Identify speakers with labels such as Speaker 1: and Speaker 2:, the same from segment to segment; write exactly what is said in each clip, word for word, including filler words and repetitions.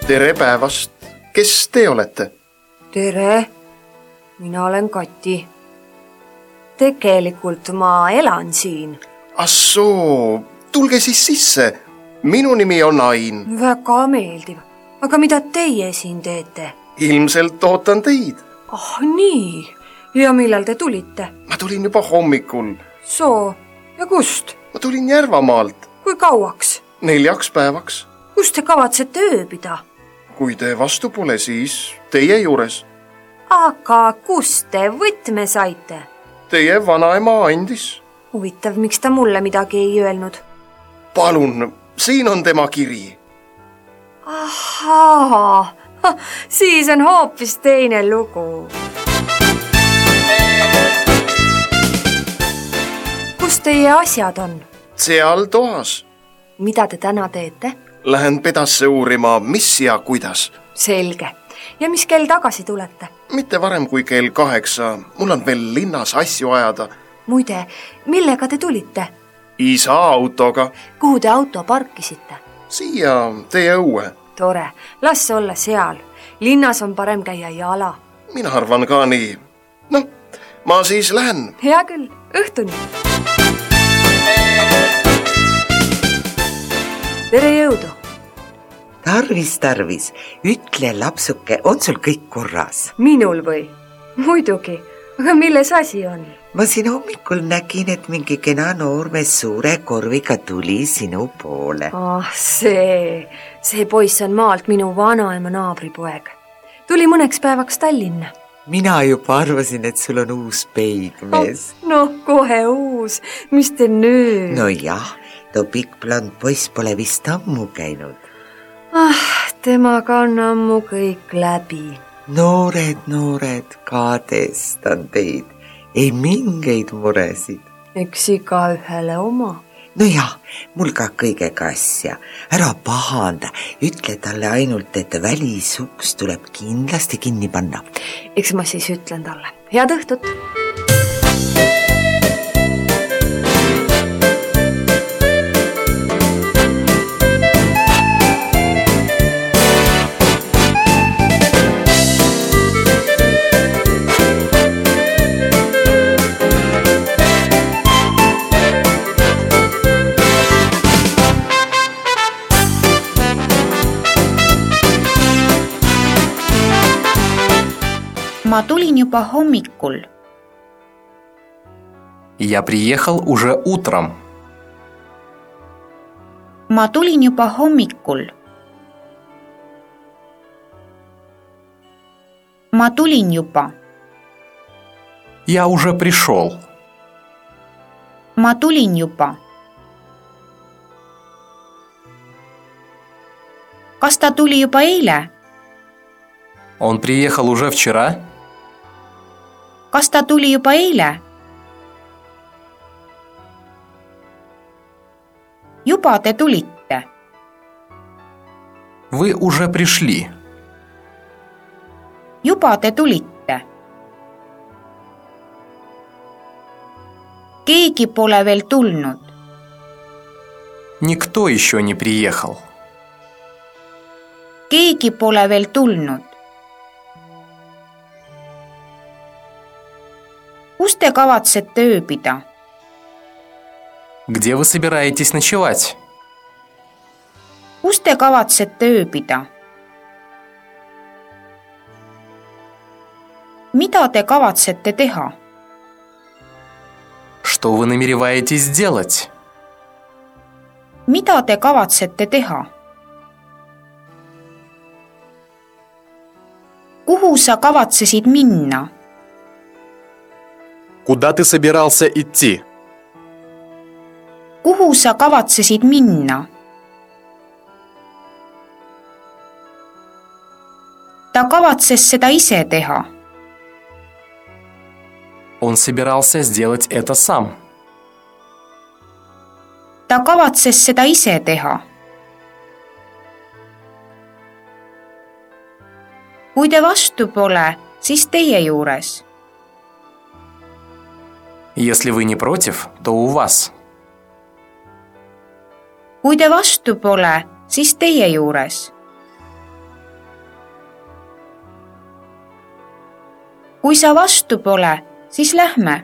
Speaker 1: Tere päevast! Kes te olete?
Speaker 2: Tere! Mina olen Kati. Tegelikult ma elan siin.
Speaker 1: Assoo, tulge siis sisse. Minu nimi on Ain.
Speaker 2: Väga meeldiv. Aga mida teie siin teete?
Speaker 1: Ilmselt ootan teid.
Speaker 2: Ah, nii. Ja millal te tulite?
Speaker 1: Ma tulin juba hommikul.
Speaker 2: Soo, ja kust?
Speaker 1: Ma tulin Järvamaalt.
Speaker 2: Kui kauaks?
Speaker 1: Neljaks päevaks.
Speaker 2: Kus te kavatsete ööbida?
Speaker 1: Kui te vastu pole, siis teie juures.
Speaker 2: Aga kus te võtme saite?
Speaker 1: Teie vanaema andis.
Speaker 2: Huvitav, miks ta mulle midagi ei öelnud?
Speaker 1: Palun, siin on tema kiri.
Speaker 2: Ahaa, siis on hoopis teine lugu. Kus teie asjad on?
Speaker 1: Seal toas.
Speaker 2: Mida te täna teete?
Speaker 1: Lähen pedasse uurima, mis ja kuidas.
Speaker 2: Selge. Ja mis kell tagasi tulete?
Speaker 1: Mitte varem kui kell kaheksa. Mul on veel linnas asju ajada.
Speaker 2: Muide, millega te tulite?
Speaker 1: Isa autoga.
Speaker 2: Kuhu te auto parkisite?
Speaker 1: Siia teie õue.
Speaker 2: Tore, las olla seal. Linnas on parem käia jala.
Speaker 1: Mina arvan ka nii. No, ma siis lähen.
Speaker 2: Hea küll, õhtuni. Tere jõudu.
Speaker 3: Tarvis, tarvis. Ütle, lapsuke, on sul kõik korras?
Speaker 2: Minul või? Muidugi. Aga milles asi on?
Speaker 3: Ma siin hommikul nägin, et mingi kena noormees suure korviga tuli sinu poole.
Speaker 2: Ah, see. See poiss on maalt minu vanaema naabripoeg. Tuli mõneks päevaks Tallinna.
Speaker 3: Mina juba arvasin, et sul on uus peigmees.
Speaker 2: Oh, no, kohe uus. Mis te nüüd?
Speaker 3: No jah, too pikk blond poiss pole vist ammu käinud.
Speaker 2: Ah, temaga on ammu kõik läbi.
Speaker 3: Noored, noored, kadestan teid. Ei mingeid muresid.
Speaker 2: Eks iga ühele oma.
Speaker 3: No jah, mul ka kõigega asja. Ära pahanda, ütle talle ainult, et välisuks tuleb kindlasti kinni panna.
Speaker 2: Eks ma siis ütlen talle. Head õhtut!
Speaker 4: Ma tulin juba hommikul.
Speaker 5: Я приехал уже утром.
Speaker 4: Ma tulin juba hommikul. Ma tulin juba.
Speaker 5: Я уже пришел.
Speaker 4: Ma tulin juba. Kas ta tuli juba eile?
Speaker 5: Он приехал уже вчера?
Speaker 4: Kas ta tuli juba eile? Juba te tulite.
Speaker 5: Вы уже пришли.
Speaker 4: Juba te tulite. Keegi pole veel tulnud.
Speaker 5: Никто еще не приехал.
Speaker 4: Keegi pole veel tulnud. Kus te kavatsete ööbida?
Speaker 5: Где вы собираетесь ночевать?
Speaker 4: Kus te kavatsete ööbida? Mida te kavatsete teha?
Speaker 5: Что вы намереваетесь сделать?
Speaker 4: Mida te kavatsete teha? Kuhu sa kavatsesid minna?
Speaker 6: Куда ты собирался идти?
Speaker 4: Kuhu sa kavatsesid minna? Ta kavatses seda ise teha.
Speaker 5: Он собирался сделать это сам.
Speaker 4: Ta kavatses seda ise teha. Kui te vastu pole, siis teie juures.
Speaker 5: Если вы не против, то у вас.
Speaker 4: Kui te vastu pole, siis teie juures. kui sa vastu pole, siis lähme.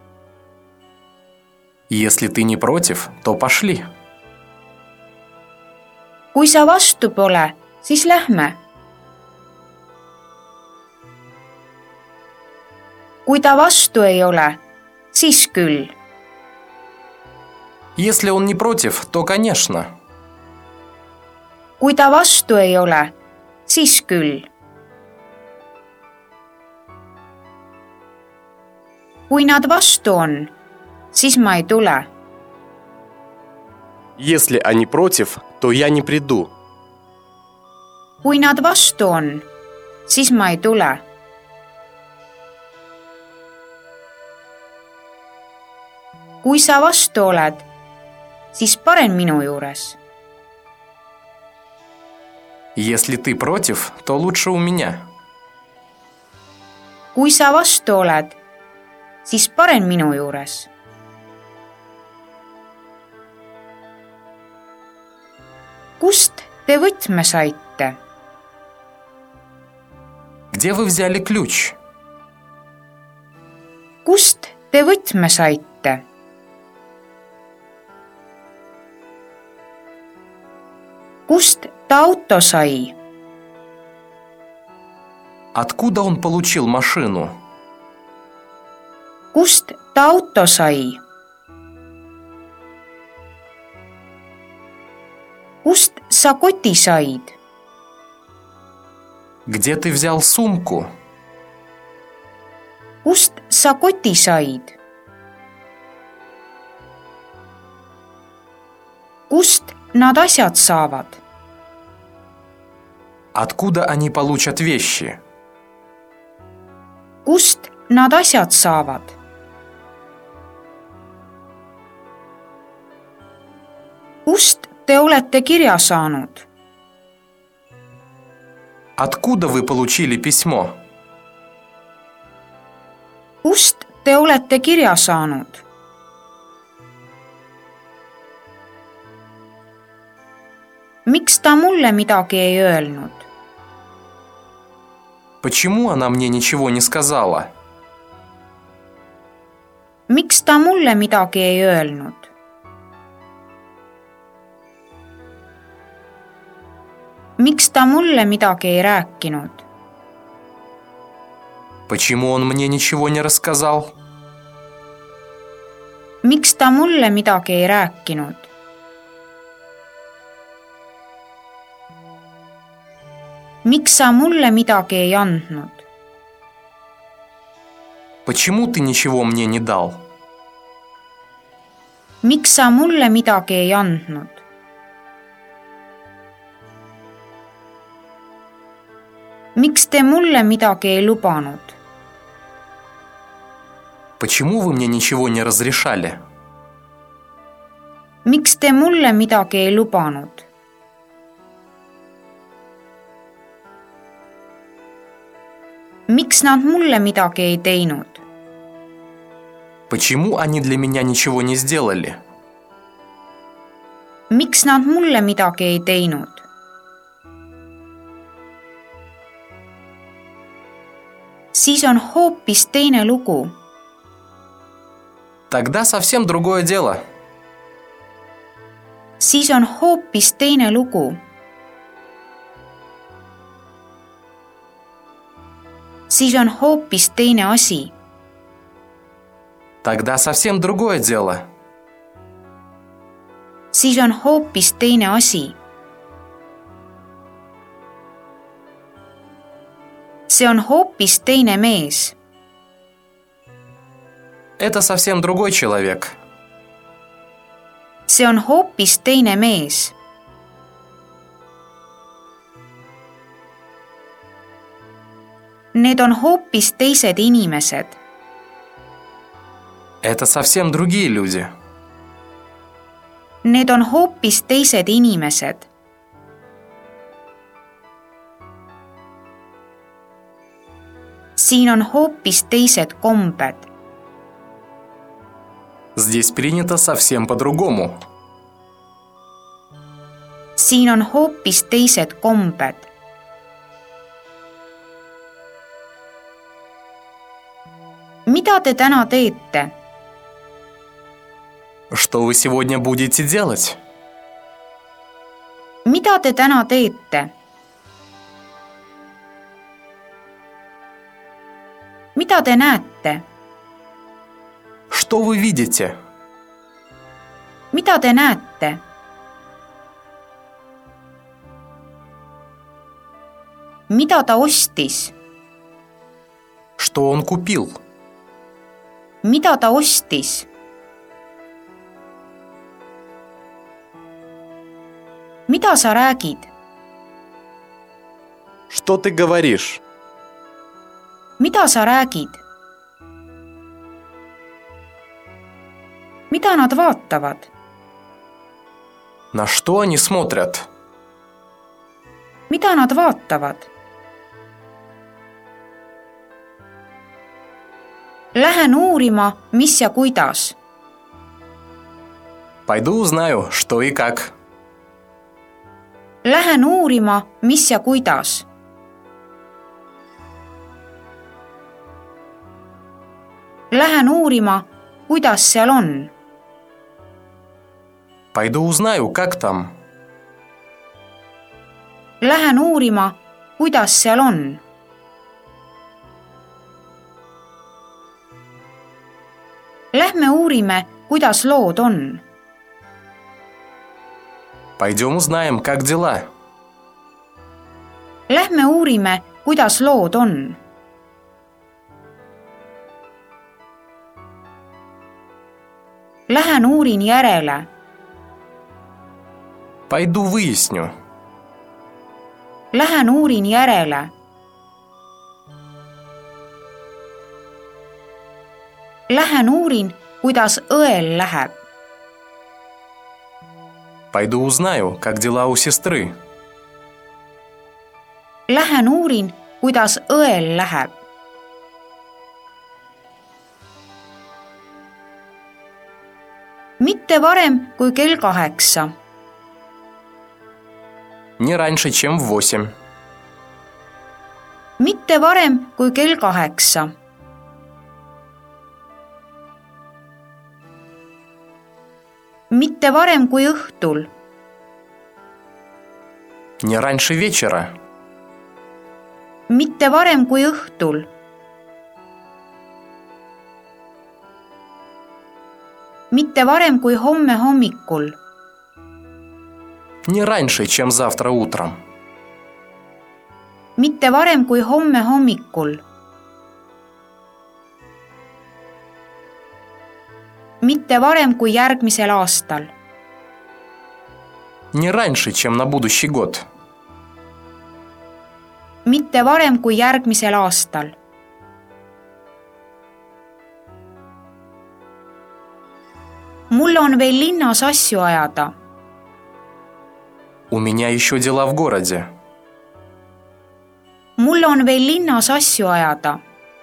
Speaker 5: Если ты не против, то пошли.
Speaker 4: Kui sa vastu pole, siis lähme. Kui ta vastu ei ole, siis küll.
Speaker 5: Если он не против, то конечно.
Speaker 4: Kui ta vastu ei ole, siis küll. Kui nad vastu on, siis ma ei tule.
Speaker 6: Если они против, то я не приду.
Speaker 4: Kui nad vastu on, siis ma ei tule. Kui sa vastu oled, siis parem minu juures.
Speaker 5: Если ты против, то лучше у меня.
Speaker 4: Kui sa vastu oled, siis parem minu juures. Kust te võtme saite?
Speaker 5: Где вы взяли ключ?
Speaker 4: Kust te võtme saite? Kust ta auto sai?
Speaker 5: Откуда он получил машину?
Speaker 4: Kust ta auto sai? Kust sa koti said?
Speaker 5: Где ты взял сумку?
Speaker 4: Kust sa koti said? Kust nad asjad saavad?
Speaker 5: Откуда они получат вещи?
Speaker 4: Kust nad asjad saavad? Kust te olete kirja saanud?
Speaker 5: Откуда вы получили письмо?
Speaker 4: Kust te olete kirja saanud? Miks ta mulle midagi ei öelnud?
Speaker 5: Почему она мне ничего не сказала?
Speaker 4: Miks ta mulle midagi ei öelnud? Miks ta mulle midagi ei rääkinud?
Speaker 5: Почему он мне ничего не рассказал?
Speaker 4: Miks ta mulle midagi ei rääkinud? Miks sa mulle midagi ei andnud?
Speaker 5: Почему ты ничего мне не дал?
Speaker 4: Miks sa mulle midagi ei andnud? Miks te mulle midagi ei lubanud?
Speaker 5: Почему вы мне ничего не разрешали?
Speaker 4: Miks te mulle midagi ei lubanud? Miks nad mulle midagi ei teinud?
Speaker 5: Почему они для меня ничего не сделали?
Speaker 4: Miks nad mulle midagi ei teinud? Siis on hoopis teine lugu.
Speaker 5: Тогда совсем другое дело.
Speaker 4: Siis on hoopis teine lugu. Siis on hoopis teine asi.
Speaker 5: Тогда совсем другое дело.
Speaker 4: Siis on hoopis teine asi. See on hoopis teine mees.
Speaker 5: Это совсем другой человек.
Speaker 4: See on hoopis teine mees. Need on hoopis teised inimesed.
Speaker 5: Это совсем другие люди.
Speaker 4: Need on hoopis teised inimesed. Siin on hoopis teised kombed.
Speaker 5: Здесь принято совсем по-другому.
Speaker 4: Siin on hoopis teised kombed. Mida te täna teete?
Speaker 5: Что вы сегодня будете делать?
Speaker 4: Mida te täna teete? Mida te näete?
Speaker 5: Что вы видите?
Speaker 4: Mida te näete? Mida ta ostis?
Speaker 5: Что он купил?
Speaker 4: Mida ta ostis? Mida sa räägid?
Speaker 6: Что ты говоришь?
Speaker 4: Mida sa räägid? Mida nad vaatavad?
Speaker 5: На что они смотрят?
Speaker 4: Mida nad vaatavad? Lähen uurima, mis ja kuidas.
Speaker 5: Пойду узнаю, что и как.
Speaker 4: Lähen uurima, mis ja kuidas. Lähen uurima, kuidas seal on.
Speaker 5: Пойду узнаю, как там.
Speaker 4: Lähen uurima, kuidas seal on. Lähme uurime, kuidas lood on.
Speaker 5: Пойдем узнаем, как дела.
Speaker 4: Lähme uurime, kuidas lood on. Lähen uurin järele.
Speaker 5: Пойду выясню.
Speaker 4: Lähen uurin järele. Lähen uurin, kuidas õel läheb.
Speaker 5: Пойду узнаю, как дела у сестры.
Speaker 4: Lähen uurin, kuidas õel läheb. Mitte varem kui kell kaheksa.
Speaker 5: Не раньше, чем в восемь.
Speaker 4: Mitte varem kui kell kaheksa. Mitte varem kui õhtul.
Speaker 5: Не раньше вечера.
Speaker 4: Mitte varem kui õhtul. Mitte varem kui homme hommikul.
Speaker 5: Не раньше, чем завтра утром.
Speaker 4: Mitte varem kui homme hommikul. Mitte varem kui järgmisel aastal.
Speaker 5: Не раньше, чем на будущий год.
Speaker 4: Mitte varem kui järgmisel aastal. Mul on veel linnas asju ajada.
Speaker 5: У меня еще дела в городе.
Speaker 4: Mul on veel linnas asju ajada.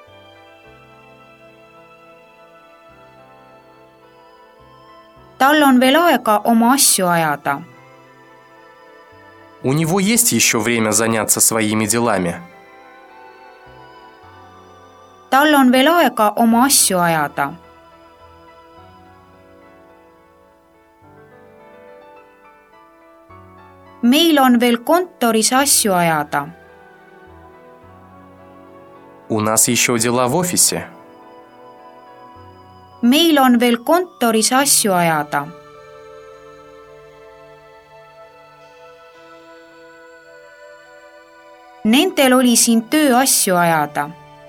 Speaker 4: Tal on veel aega oma asju ajada.
Speaker 5: У него есть еще время заняться своими делами.
Speaker 4: Tal on veel aega oma asju ajada. Meil on veel kontoris asju ajada.
Speaker 5: У нас еще дела в офисе.
Speaker 4: Meil on veel kontoris asju ajada. Nendel oli siin töö asju ajada.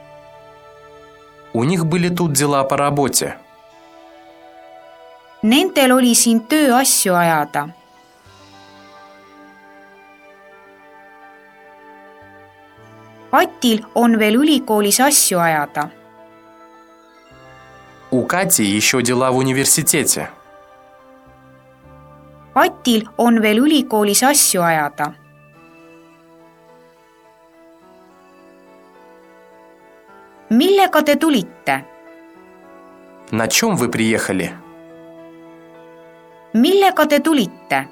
Speaker 5: У них были тут дела по работе.
Speaker 4: Nendel oli siin töö asju ajada. Atil on veel ülikoolis asju ajada.
Speaker 5: У Кати еще дела в университете.
Speaker 4: Atil on veel ülikoolis asju ajada. Millega te tulite?
Speaker 5: На чем вы приехали?
Speaker 4: Millega te tulite?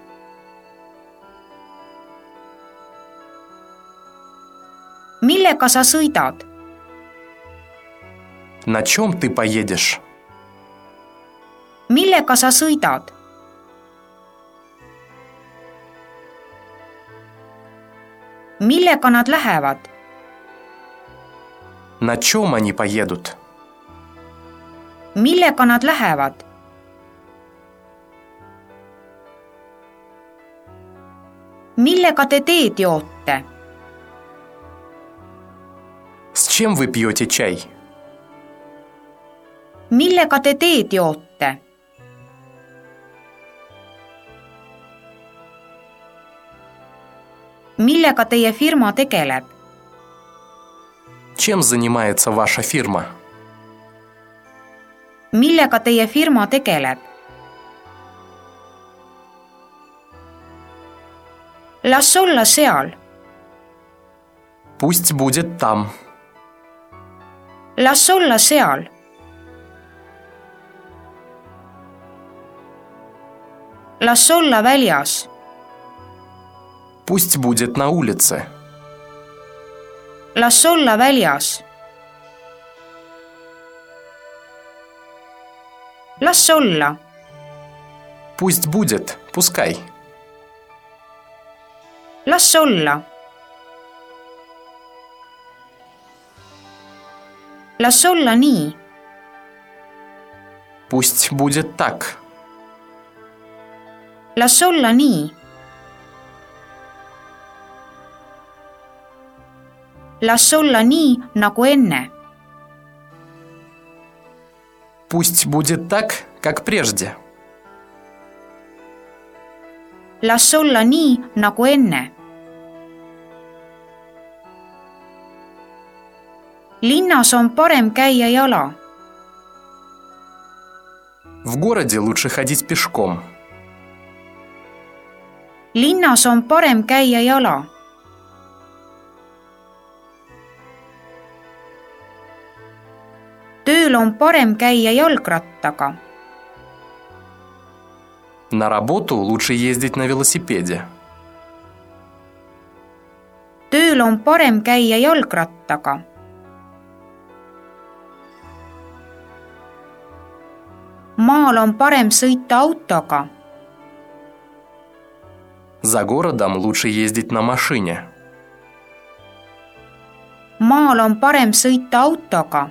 Speaker 4: Millega sa sõidad?
Speaker 5: На чем ты поедешь?
Speaker 4: Millega sa sõidad? Millega nad lähevad?
Speaker 5: На чем они поедут?
Speaker 4: Millega nad lähevad? Millega te teed joote?
Speaker 5: С чем вы пьете чай?
Speaker 4: Millega te teed joote? Millega teie firma tegeleb?
Speaker 5: Чем занимается ваша фирма?
Speaker 4: Millega teie firma tegeleb? Las olla seal.
Speaker 5: Пусть будет там.
Speaker 4: Las olla seal. Las olla väljas.
Speaker 5: Пусть будет на улице.
Speaker 4: Las olla väljas. Las olla.
Speaker 5: Пусть будет, пускай.
Speaker 4: Las olla. Las olla nii.
Speaker 5: Пусть будет так.
Speaker 4: Las olla nii. Las olla nii, nagu enne.
Speaker 5: Пусть будет так, как прежде.
Speaker 4: Las olla nii, nagu enne. Linnas on parem käia jala.
Speaker 5: В городе лучше ходить пешком.
Speaker 4: Linnas on parem käia jala. Tööl on parem käia jalgrattaga.
Speaker 5: На работу лучше ездить на велосипеде.
Speaker 4: Tööl on parem käia jalgrattaga. Maal on parem sõita autoga.
Speaker 5: За городом лучше ездить на машине.
Speaker 4: Maal on parem sõita autoga.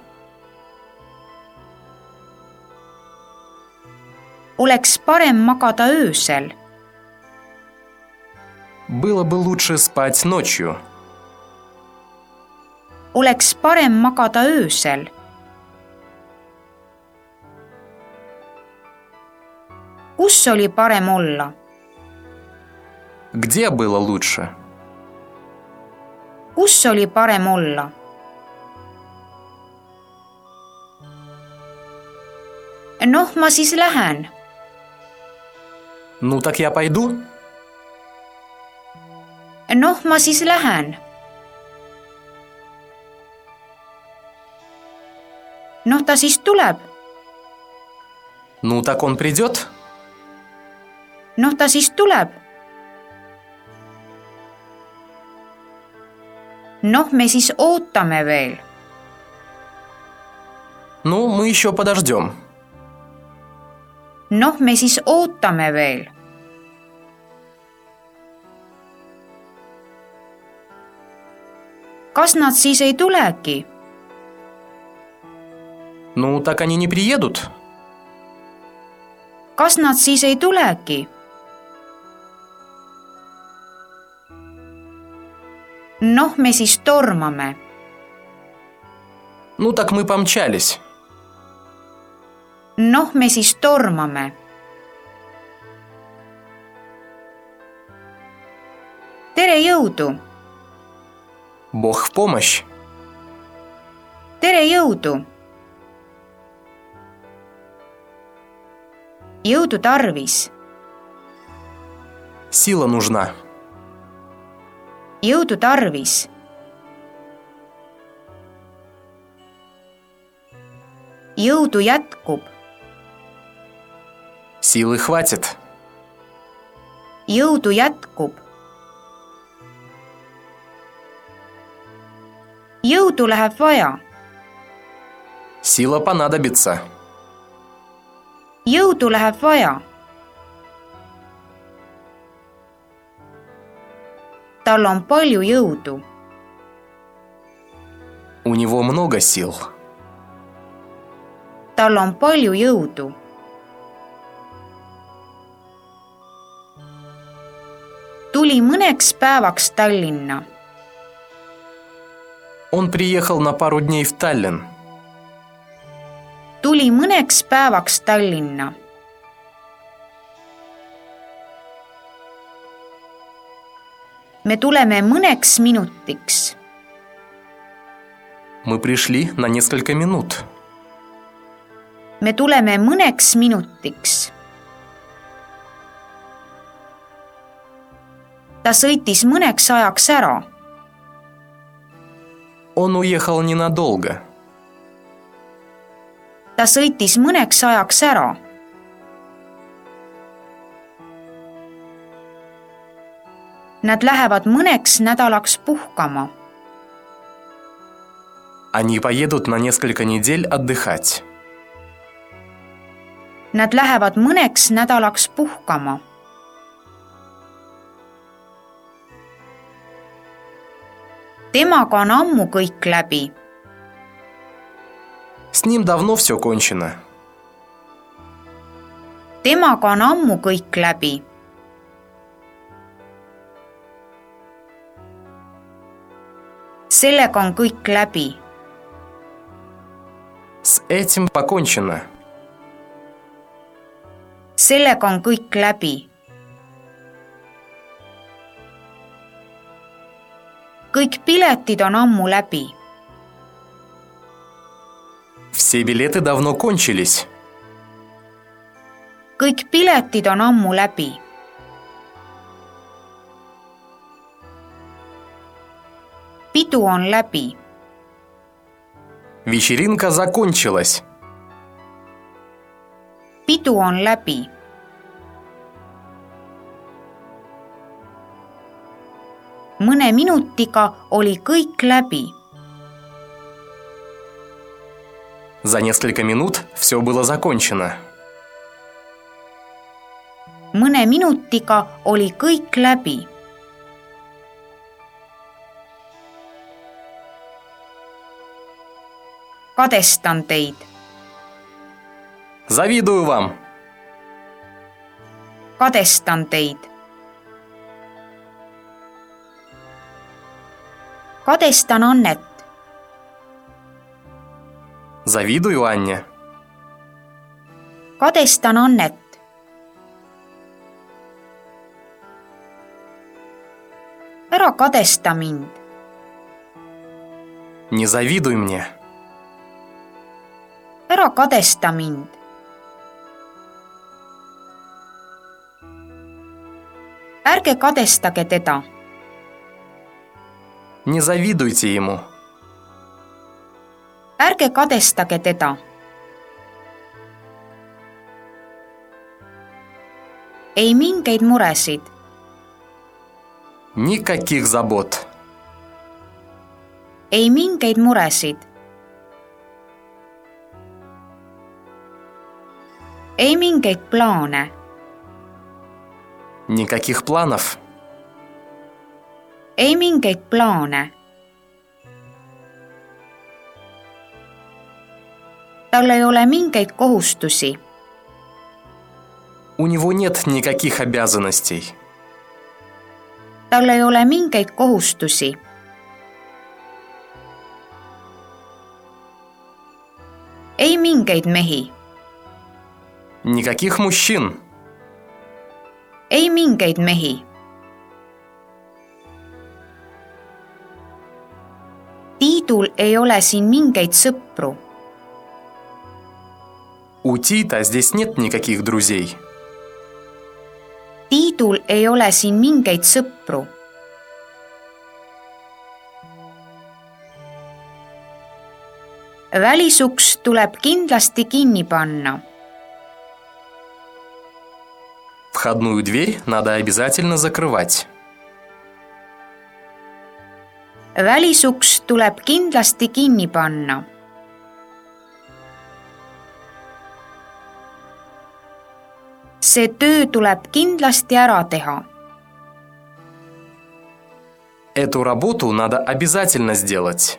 Speaker 4: Oleks parem magada öösel.
Speaker 5: Было бы лучше спать ночью.
Speaker 4: Oleks parem magada öösel. Kus oli parem olla?
Speaker 5: Где было лучше?
Speaker 4: Kus oli parem olla? Noh, ma siis lähen.
Speaker 5: Ну так я пойду?
Speaker 4: Noh, ma siis lähen. Noh, ta siis tuleb.
Speaker 5: Ну так он придет?
Speaker 4: Noh, ta siis tuleb. Noh, me siis ootame veel.
Speaker 5: Ну, мы еще подождем.
Speaker 4: Noh, me siis ootame veel. Kas nad siis ei tulegi?
Speaker 5: Ну так они не приедут?
Speaker 4: Kas nad siis ei tulegi? Noh, me siis tormame.
Speaker 5: Ну так мы помчались.
Speaker 4: Noh, me siis tormame. Tere jõudu.
Speaker 5: Бог в помощь.
Speaker 4: Tere jõudu. Jõudu tarvis.
Speaker 5: Сила нужна.
Speaker 4: Jõudu tarvis. Jõudu jätkub.
Speaker 5: Силы хватит.
Speaker 4: Jõudu jätkub. Jõudu läheb vaja.
Speaker 5: Сила понадобится.
Speaker 4: Jõudu läheb vaja. Tal on palju jõudu.
Speaker 5: У него много сил.
Speaker 4: Tal on palju jõudu. Tuli mõneks päevaks Tallinna.
Speaker 5: Он приехал на пару дней в Таллин.
Speaker 4: Tuli mõneks päevaks Tallinna. Me tuleme mõneks minutiks.
Speaker 5: Мы пришли на несколько минут.
Speaker 4: Me tuleme mõneks minutiks. Ta sõitis mõneks ajaks ära.
Speaker 5: Он уехал ненадолго.
Speaker 4: Ta sõitis mõneks ajaks ära. Nad lähevad mõneks nädalaks puhkama.
Speaker 5: Они поедут на несколько недель отдыхать.
Speaker 4: Nad lähevad mõneks nädalaks puhkama. Temaga on ammu kõik läbi.
Speaker 5: С ним давно все кончено.
Speaker 4: Temaga on ammu kõik läbi. Sellega on kõik läbi.
Speaker 5: С этим покончено.
Speaker 4: Sellega on kõik läbi. Kõik piletid on ammu läbi.
Speaker 5: Все билеты давно кончились.
Speaker 4: Kõik piletid on ammu läbi. Pidu on läbi.
Speaker 5: Вечеринка закончилась.
Speaker 4: Pidu on läbi. Mõne minutiga oli kõik läbi.
Speaker 5: За несколько минут все было закончено.
Speaker 4: Mõne minutiga oli kõik läbi. Kadestan teid.
Speaker 5: Завидую вам.
Speaker 4: Kadestan teid. Kadestan Annet.
Speaker 5: Завидую Анне.
Speaker 4: Kadestan Annet. Ära kadesta mind.
Speaker 5: Не завидуй мне.
Speaker 4: Ära kadesta mind. Ärge kadestage teda.
Speaker 5: Не завидуйте ему.
Speaker 4: Ärge kadestage teda. Ei mingeid muresid.
Speaker 5: Никаких забот.
Speaker 4: Ei mingeid muresid. Ei mingeid plaane.
Speaker 5: Никаких планов.
Speaker 4: Ei mingeid plaane. Tal ei ole mingeid kohustusi.
Speaker 5: У него нет никаких обязанностей.
Speaker 4: Tal ei ole mingeid kohustusi. Ei mingeid mehi.
Speaker 5: Никаких мужчин.
Speaker 4: Ei mingeid mehi. Tiidul ei ole siin mingeid sõpru.
Speaker 5: У Тита здесь нет никаких друзей.
Speaker 4: Tiidul ei ole siin mingeid sõpru. Välisuks tuleb kindlasti kinni panna.
Speaker 5: Входную дверь надо обязательно закрывать.
Speaker 4: Välisuks tuleb kindlasti kinni panna. see töö tuleb kindlasti ära teha.
Speaker 5: Эту работу надо обязательно сделать.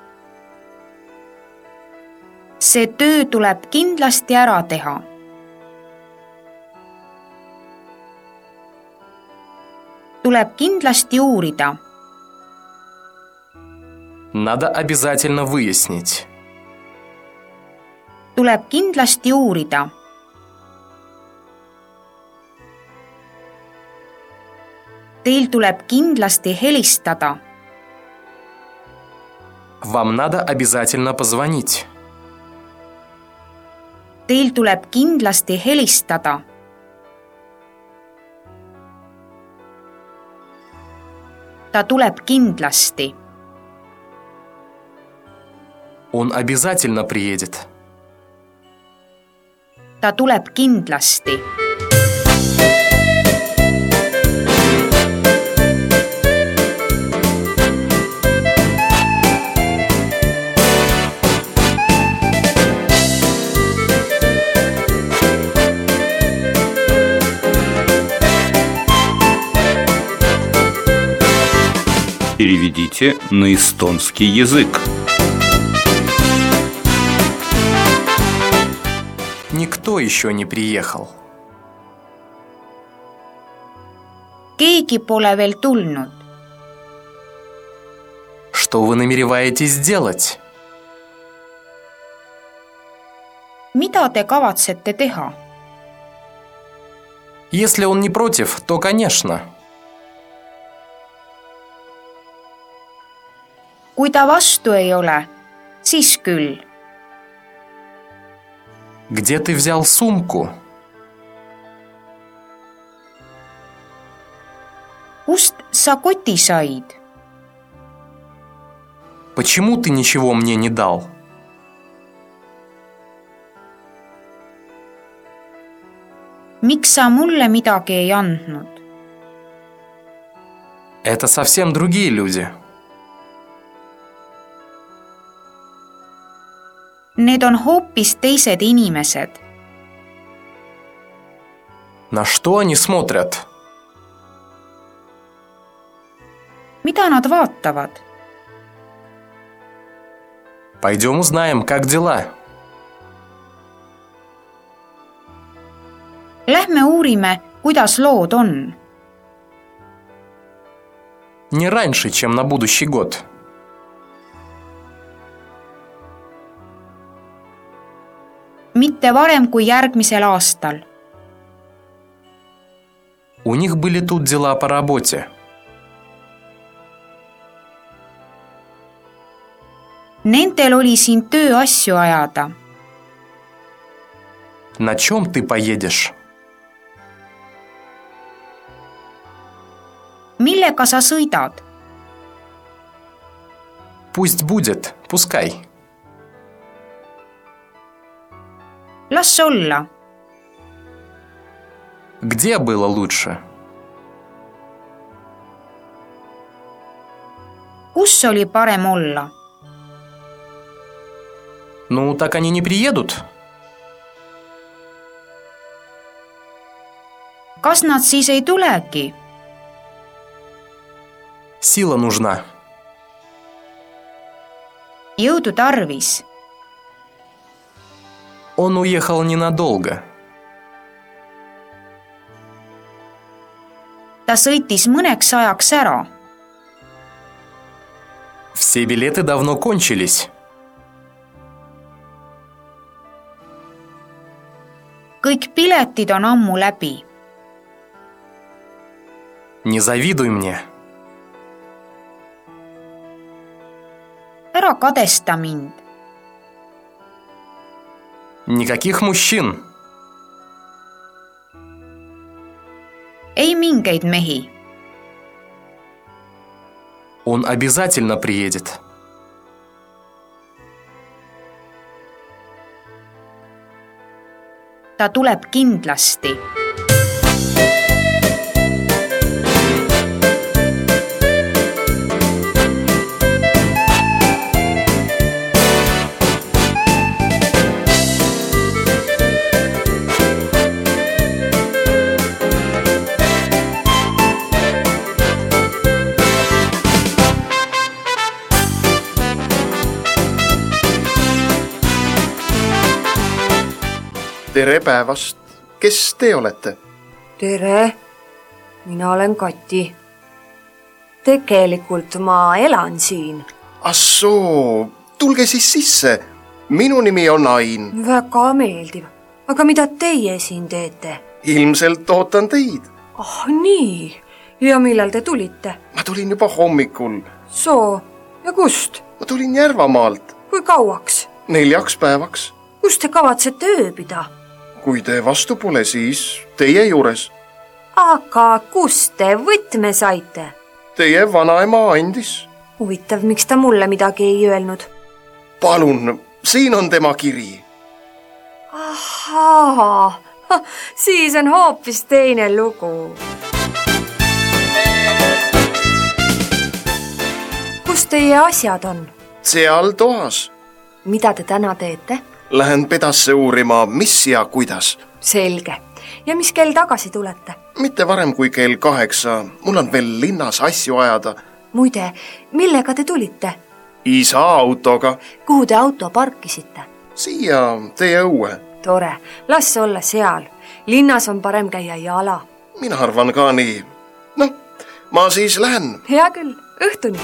Speaker 4: See töö tuleb kindlasti ära teha. Tuleb kindlasti uurida.
Speaker 5: Надо обязательно выяснить.
Speaker 4: Tuleb kindlasti uurida. Teil tuleb kindlasti helistada.
Speaker 5: Вам надо обязательно позвонить.
Speaker 4: Teil tuleb kindlasti helistada. Ta tuleb kindlasti.
Speaker 5: Он обязательно приедет.
Speaker 4: Ta tuleb kindlasti.
Speaker 7: Переведите на эстонский язык.
Speaker 5: Никто еще не приехал.
Speaker 4: Keegi pole veel tulnud.
Speaker 5: Что вы намереваетесь делать?
Speaker 4: Mida te kavatsete teha?
Speaker 5: Если он не против, то конечно.
Speaker 4: Kui ta vastu ei ole, siis küll.
Speaker 5: Где ты взял сумку?
Speaker 4: Kust sa koti said?
Speaker 5: Почему ты ничего мне не дал?
Speaker 4: Miks sa mulle midagi ei andnud?
Speaker 5: Это совсем другие люди.
Speaker 4: Need on hoopis teised inimesed.
Speaker 5: На что они смотрят?
Speaker 4: Mida nad vaatavad?
Speaker 5: Пойдем узнаем, как дела.
Speaker 4: Lähme uurime, kuidas lood on.
Speaker 5: Не раньше, чем на будущий год.
Speaker 4: Mitte varem kui järgmisel aastal.
Speaker 5: У них были тут дела по работе.
Speaker 4: Nendel oli siin tööasju ajada.
Speaker 5: На чем ты поедешь?
Speaker 4: Millega sa sõidad?
Speaker 5: Пусть будет, пускай.
Speaker 4: Las olla.
Speaker 5: Где было лучше?
Speaker 4: Kus oli parem olla?
Speaker 5: Ну, так они не приедут?
Speaker 4: Kas nad siis ei tulegi?
Speaker 5: Сила нужна.
Speaker 4: Jõudu tarvis.
Speaker 5: Он уехал ненадолго.
Speaker 4: Ta sõitis mõneks ajaks ära.
Speaker 5: Все билеты давно кончились.
Speaker 4: Kõik piletid on ammu läbi.
Speaker 5: Не завидуй мне.
Speaker 4: Ära kadesta mind.
Speaker 5: Никаких мужчин.
Speaker 4: Ei mingeid mehi.
Speaker 5: Он обязательно приедет.
Speaker 4: Ta tuleb kindlasti.
Speaker 1: tere päevast, kes te olete?
Speaker 2: tere, mina olen Kati. Tegelikult ma elan siin.
Speaker 1: Assoo, tulge siis sisse. Minu nimi on Ain.
Speaker 2: Väga meeldiv. Aga mida teie siin teete?
Speaker 1: Ilmselt ootan teid.
Speaker 2: Ah, nii. Ja millal te tulite?
Speaker 1: Ma tulin juba hommikul.
Speaker 2: Soo, ja kust?
Speaker 1: Ma tulin Järvamaalt.
Speaker 2: Kui kauaks?
Speaker 1: Neljaks päevaks.
Speaker 2: Kus te kavatsete ööbida?
Speaker 1: Kui te vastu pole, siis teie juures.
Speaker 2: Aga kus te võtme saite?
Speaker 1: Teie vanaema andis.
Speaker 2: Huvitav, miks ta mulle midagi ei öelnud?
Speaker 1: Palun, siin on tema kiri.
Speaker 2: Ahaa, siis on hoopis teine lugu. Kus teie asjad on?
Speaker 1: Seal toas.
Speaker 2: Mida te täna teete?
Speaker 1: Lähen pedasse uurima, mis ja kuidas.
Speaker 2: Selge. Ja mis kell tagasi tulete?
Speaker 1: Mitte varem kui kell kaheksa. Mul on veel linnas asju ajada.
Speaker 2: Muide, millega te tulite?
Speaker 1: Isa autoga.
Speaker 2: Kuhu te auto parkisite?
Speaker 1: Siia teie õue.
Speaker 2: Tore, las olla seal. Linnas on parem käia jala.
Speaker 1: Mina arvan ka nii. No, ma siis lähen.
Speaker 2: Hea küll, õhtuni.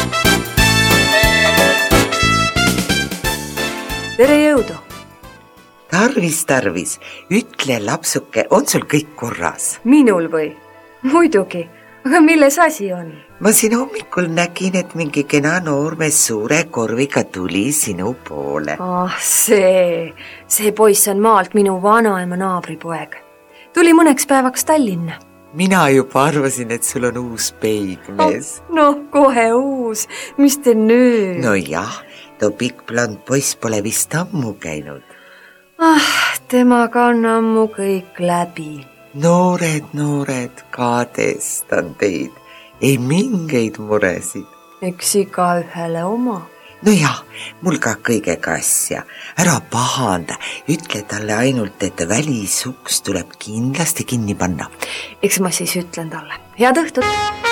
Speaker 2: Tere jõudu.
Speaker 3: Tarvis, tarvis, ütle lapsuke, on sul kõik korras?
Speaker 2: Minul või? Muidugi, aga milles asi on?
Speaker 3: Ma siin hommikul nägin, et mingi kena noormees suure korviga tuli sinu poole.
Speaker 2: Ah, see, see poiss on maalt minu vanaema naabripoeg. Tuli mõneks päevaks Tallinna.
Speaker 3: Mina juba arvasin, et sul on uus peigmees.
Speaker 2: Oh, no, kohe uus. Mis te nüüd?
Speaker 3: No jah, too pikk blond poiss pole vist ammu käinud.
Speaker 2: Ah, temaga on ammu kõik läbi.
Speaker 3: Noored, noored, kadestan teid. Ei mingeid muresid.
Speaker 2: Eks iga ühele oma.
Speaker 3: No jah, mul ka kõigega asja. Ära pahanda, ütle talle ainult, et välisuks tuleb kindlasti kinni panna.
Speaker 2: Eks ma siis ütlen talle. Head õhtut!